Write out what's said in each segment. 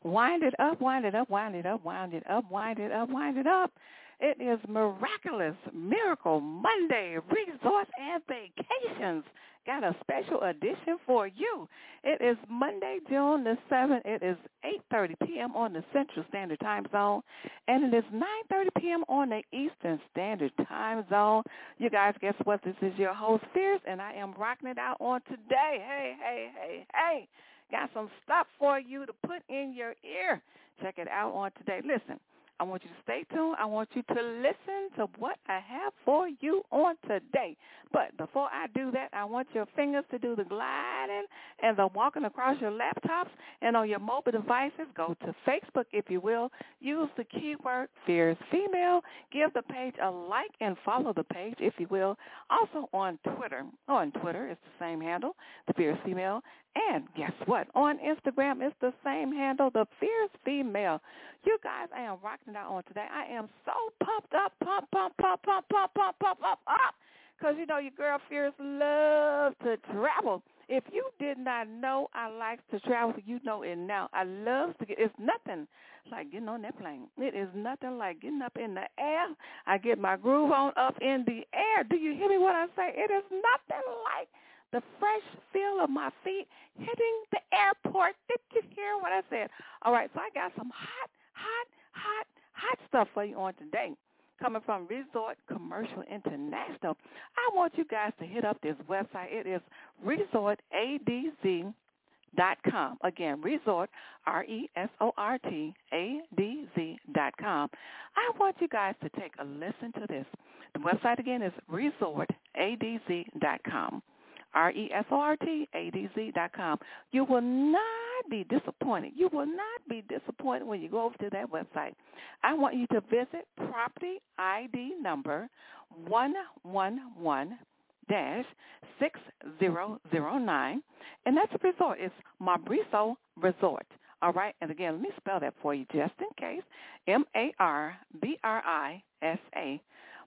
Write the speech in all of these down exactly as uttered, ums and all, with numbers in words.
Wind it up, wind it up, wind it up, wind it up, wind it up, wind it up. It is Miraculous Miracle Monday, Resorts and Vacations. Got a special edition for you. It is Monday, June the seventh. It is eight thirty p.m. on the Central Standard Time Zone, and it is nine thirty p.m. on the Eastern Standard Time Zone. You guys, guess what? This is your host, Fierce, and I am rocking it out on today. Hey, hey, hey, hey. Got some stuff for you to put in your ear. Check it out on today. Listen, I want you to stay tuned. I want you to listen to what I have for you on today. But before I do that, I want your fingers to do the gliding and the walking across your laptops and on your mobile devices. Go to Facebook, if you will. Use the keyword Fierce Female. Give the page a like and follow the page, if you will. Also on Twitter. On Twitter, it's the same handle, the Fierce Female. And guess what? On Instagram, it's the same handle, the Fierce Female. You guys, I am rocking it out on today. I am so pumped up, pump, pump, pump, pump, pump, pump, pump, pump, up. Because, you know, your girl Fierce loves to travel. If you did not know I like to travel, you know it now. I love to get, it's nothing like getting on that plane. It is nothing like getting up in the air. I get my groove on up in the air. Do you hear me what I say? It is nothing like the fresh feel of my feet hitting the airport. Did you hear what I said? All right, so I got some hot, hot, hot, hot stuff for you on today. Coming from Resort Commercial International. I want you guys to hit up this website. It is resort a d z dot com. Again, Resort, R E S O R T, A D Z dot com. I want you guys to take a listen to this. The website, again, is resort a d z dot com. R E S O R T A D Z dot com. You will not be disappointed. You will not be disappointed when you go over to that website. I want you to visit property I D number one one one dash six zero zero nine, and that's a resort. It's Marbriso Resort. All right, and again, let me spell that for you just in case. M A R B R I S A,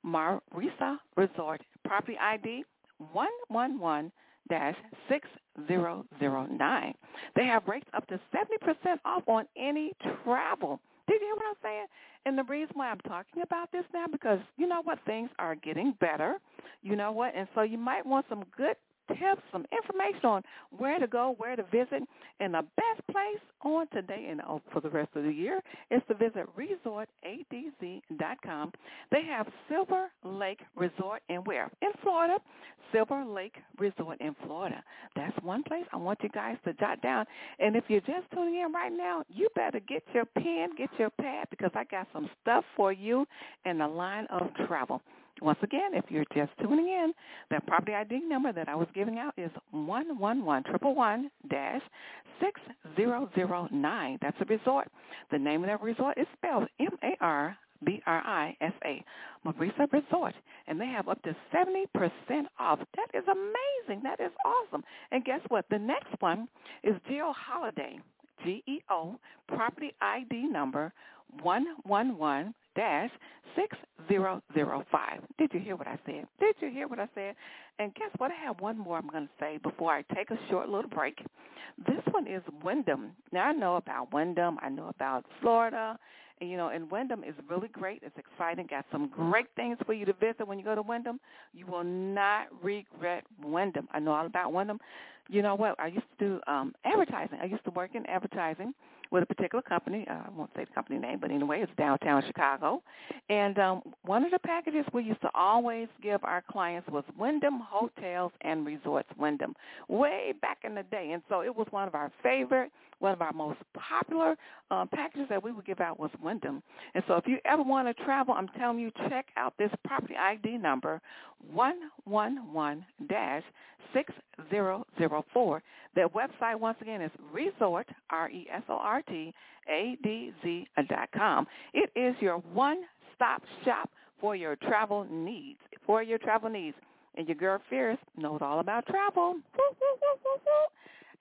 Marbriso Resort, property I D one one one dash six zero zero nine. They have rates up to seventy percent off on any travel. Did you hear what I'm saying? And the reason why I'm talking about this now, because you know what, things are getting better. You know what? And so you might want some good tips, some information on where to go, where to visit. And the best place on today and for the rest of the year is to visit resort a d z dot com. They have Silver Lake Resort in where? In Florida. Silver Lake Resort in Florida. That's one place I want you guys to jot down. And if you're just tuning in right now, you better get your pen, get your pad, because I got some stuff for you in the line of travel. Once again, if you're just tuning in, that property I D number that I was giving out is one one one one one dash six zero zero nine. That's a resort. The name of that resort is spelled M A R B R I S A, Marbriso Resort, and they have up to seventy percent off. That is amazing. That is awesome. And guess what? The next one is Geo Holiday, G E O, property I D number one one one dash six zero zero five. Did you hear what I said? Did you hear what I said? And guess what? I have one more I'm going to say before I take a short little break. This one is Wyndham. Now, I know about Wyndham. I know about Florida. And, you know, and Wyndham is really great. It's exciting. Got some great things for you to visit when you go to Wyndham. You will not regret Wyndham. I know all about Wyndham. You know what? I used to do um, advertising. I used to work in advertising with a particular company. Uh, I won't say the company name, but anyway, it's downtown Chicago. And um, one of the packages we used to always give our clients was Wyndham Hotels and Resorts, Wyndham, way back in the day. And so it was one of our favorite, one of our most popular um, packages that we would give out was Wyndham. And so if you ever want to travel, I'm telling you, check out this property I D number, one one one dash six zero zero four. Their website, once again, is resort, R E S O R T, A D Z dot com. It is your one-stop shop for your travel needs, for your travel needs. And your girl Fierce knows all about travel. Woo, woo, woo, woo, woo.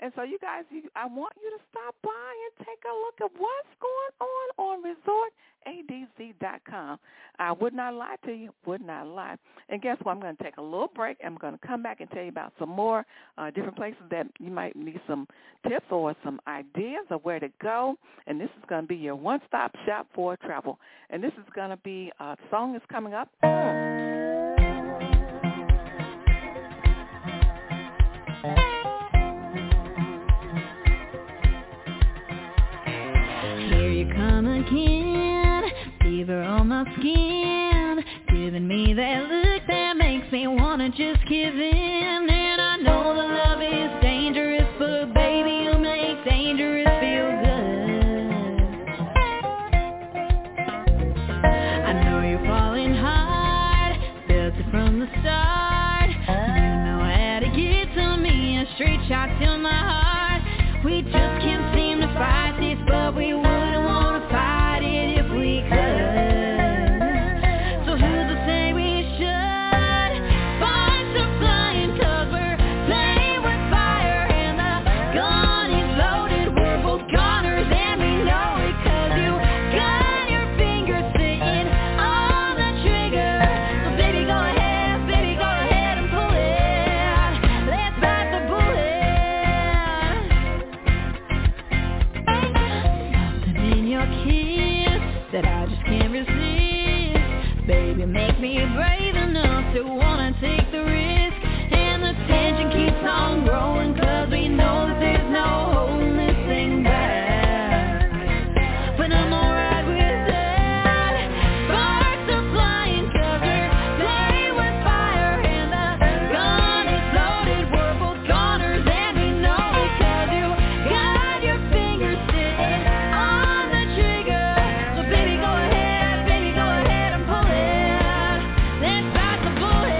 And so, you guys, you, I want you to stop by and take a look at what's going on on resort a d z dot com. I would not lie to you, would not lie. And guess what? I'm going to take a little break. I'm going to come back and tell you about some more uh, different places that you might need some tips or some ideas of where to go. And this is going to be your one-stop shop for travel. And this is going to be a song that's coming up. Here you come again, fever on my skin, giving me that look that makes me wanna just give in. And I know the love is dangerous, but baby, you make dangerous feel good. I know you're falling hard, felt it from the start. You know how to get to me, a straight shot to my heart. We just can't seem to fight this, but we wouldn't wanna fight it if we could. So who's to say we should find some flying, 'cause we're playing with fire and the gun is loaded. We're both goners and we know it, 'cause you got your fingers sitting on the trigger. So baby, go ahead, baby, go ahead and pull it. Let's bite the bullet. Something in your kiss that I just can't resist. Baby, make me brave enough to wanna take the risk. And the tension keeps on growing, 'cause we know that there's no holding this thing back. But I'm alright with that. Sparks are flying, 'cause we're playing with fire and the gun is loaded. We're both goners and we know it, 'cause you got your fingers sitting on the trigger. So baby, go ahead, baby, go ahead and pull it. Let's bite the bullet.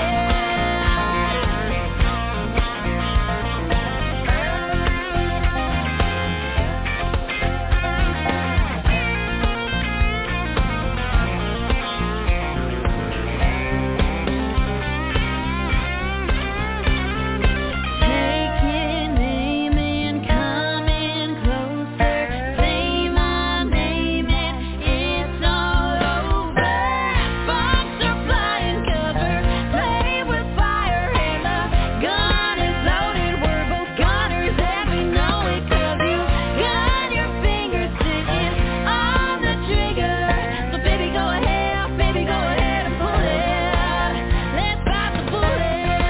Taking aim and coming closer. Say my name and it's all over. Sparks are flying, 'cause we're playing with fire and the gun is loaded. We're both goners and we know it, 'cause you got your fingers sitting on the trigger. So baby, go ahead, baby, go ahead and pull it. Let's bite the bullet.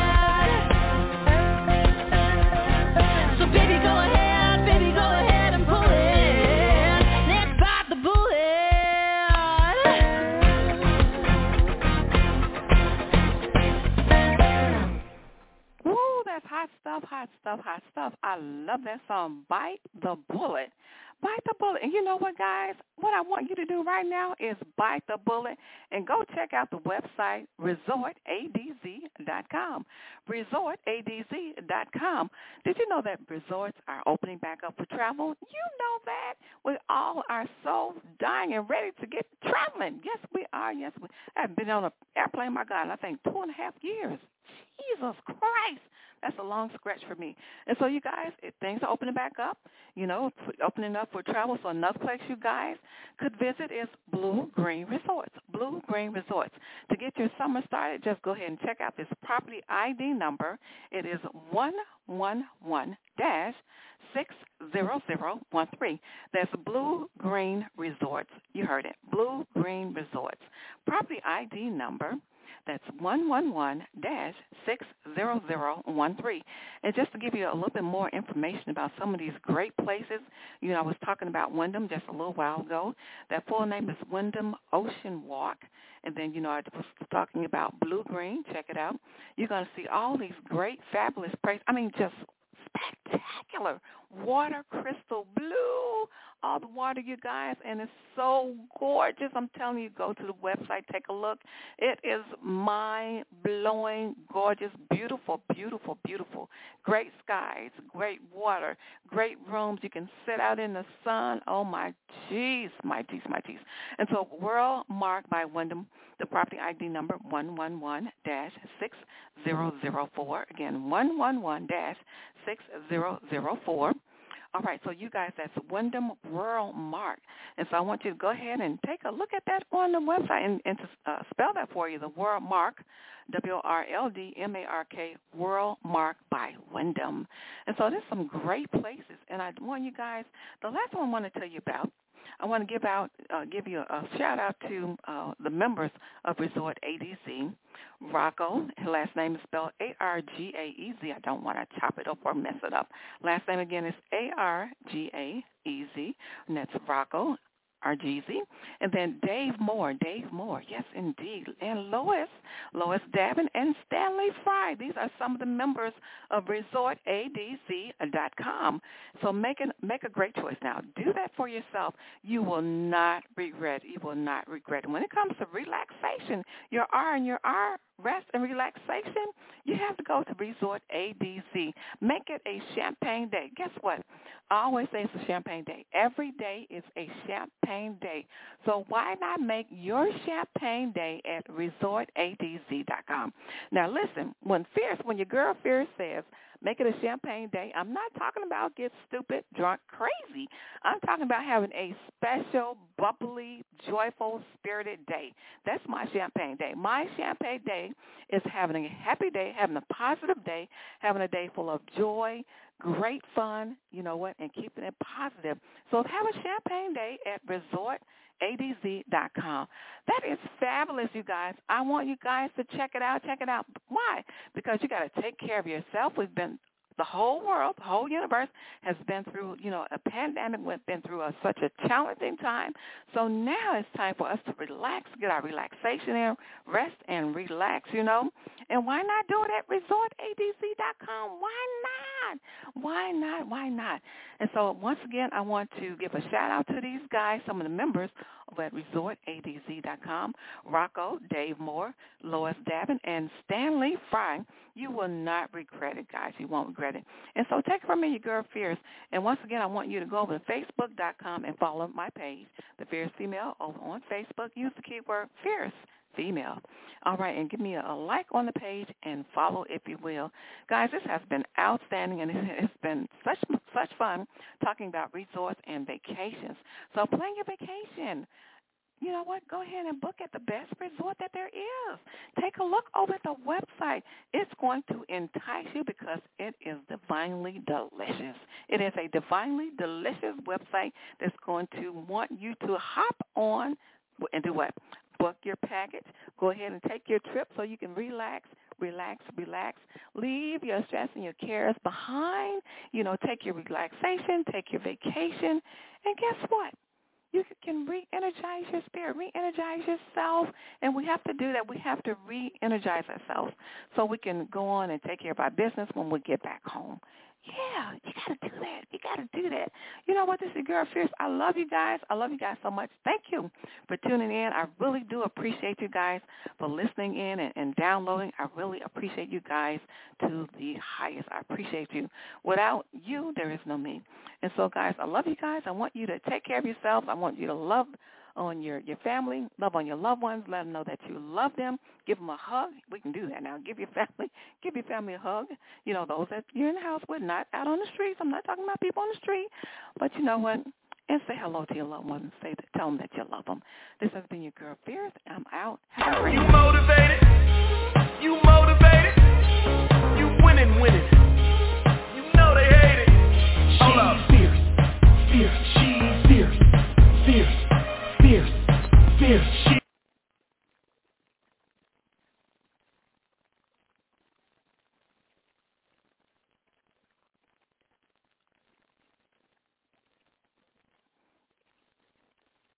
So baby, go ahead, baby, go ahead and pull it. Let's bite the bullet. Woo, that's hot stuff, hot stuff, hot stuff. I love that song, Bite the Bullet. Bite the Bullet. And you know what, guys? What I want you to do right now is bite the bullet and go check out the website, resort a d z dot com. resort a d z dot com. Did you know that resorts are opening back up for travel? You know that. We all are so dying and ready to get traveling. Yes, we are. Yes, we have been on an airplane, my God, I think two and a half years. Jesus Christ. That's a long stretch for me. And so, you guys, if things are opening back up, you know, opening up for travel. So another place you guys could visit is Blue Green Resorts. Blue Green Resorts. To get your summer started, just go ahead and check out this property I D number. It is one one one dash six zero zero one three. That's Blue Green Resorts. You heard it. Blue Green Resorts. Property I D number. That's one one one dash six zero zero one three. And just to give you a little bit more information about some of these great places, you know, I was talking about Wyndham just a little while ago. That full name is Wyndham Ocean Walk. And then, you know, I was talking about Blue Green. Check it out. You're going to see all these great, fabulous places. I mean, just spectacular water, crystal blue. all the water, you guys, and it's so gorgeous. I'm telling you, go to the website, take a look. It is mind-blowing, gorgeous, beautiful, beautiful, beautiful. Great skies, great water, great rooms. You can sit out in the sun. Oh, my geez, my geez, my geez. And so World Mark by Wyndham, the property I D number one one one dash six zero zero four. Again, one one one dash six zero zero four. All right, so you guys, that's Wyndham World Mark. And so I want you to go ahead and take a look at that on the website and, and to uh, spell that for you, the World Mark, W O R L D M A R K, World Mark by Wyndham. And so there's some great places. And I want you guys, the last one I want to tell you about, I want to give out, uh, give you a, a shout out to uh, the members of Resort A D Z. Rocco, his last name is spelled A R G A E Z. I don't want to chop it up or mess it up. Last name again is A R G A E Z, and that's Rocco, R G Z. And then Dave Moore, Dave Moore, yes, indeed. And Lois, Lois Davin, and Stanley Fry. These are some of the members of Resort A D Z dot com. So make, an, make a great choice now. Do that for yourself. You will not regret it. You will not regret it. When it comes to relaxation, your R and your R, rest and relaxation, you have to go to Resort A D Z. Make it a champagne day. Guess what? I always say it's a champagne day. Every day is a champagne day. So why not make your champagne day at Resort A D Z dot com? Now listen, when Fierce, when your girl Fierce says, make it a champagne day, I'm not talking about get stupid, drunk, crazy. I'm talking about having a special, bubbly, joyful, spirited day. That's my champagne day. My champagne day is having a happy day, having a positive day, having a day full of joy, great fun, you know what, and keeping it positive. So have a champagne day at Resort A D Z dot com. That is fabulous, you guys. I want you guys to check it out. Check it out. Why? Because you got to take care of yourself. We've been, the whole world, the whole universe has been through, you know, a pandemic. We've been through a, such a challenging time. So now it's time for us to relax, get our relaxation in, rest and relax, you know. And why not do it at Resort A D Z dot com? Why not? Why not? Why not? And so once again, I want to give a shout-out to these guys, some of the members over at Resort A D Z dot com, Rocco, Dave Moore, Lois Davin, and Stanley Fry. You will not regret it, guys. You won't regret it. And so take it from me, your girl Fierce. And once again, I want you to go over to Facebook dot com and follow my page, The Fierce Female, over on Facebook. Use the keyword Fierce Female. All right, and give me a, a like on the page and follow if you will. Guys, this has been outstanding, and it's been such such fun talking about resorts and vacations. So plan your vacation. You know what? Go ahead and book at the best resort that there is. Take a look over at the website. It's going to entice you because it is divinely delicious. It is a divinely delicious website that's going to want you to hop on and do what? Book your package. Go ahead and take your trip so you can relax, relax, relax. Leave your stress and your cares behind. You know, take your relaxation, take your vacation, and guess what? You can re-energize your spirit, re-energize yourself, and we have to do that. We have to re-energize ourselves so we can go on and take care of our business when we get back home. Yeah, you got to do that. You got to do that. You know what? This is your girl Fierce. I love you guys. I love you guys so much. Thank you for tuning in. I really do appreciate you guys for listening in and, and downloading. I really appreciate you guys to the highest. I appreciate you. Without you, there is no me. And so, guys, I love you guys. I want you to take care of yourself. I want you to love on your, your family, love on your loved ones, let them know that you love them, give them a hug. We can do that now. Give your family, give your family a hug. You know, those that you're in the house with, not out on the streets. I'm not talking about people on the street, but you know what? And say hello to your loved ones and say that, tell them that you love them. This has been your girl Fierce. I'm out. Have a great day.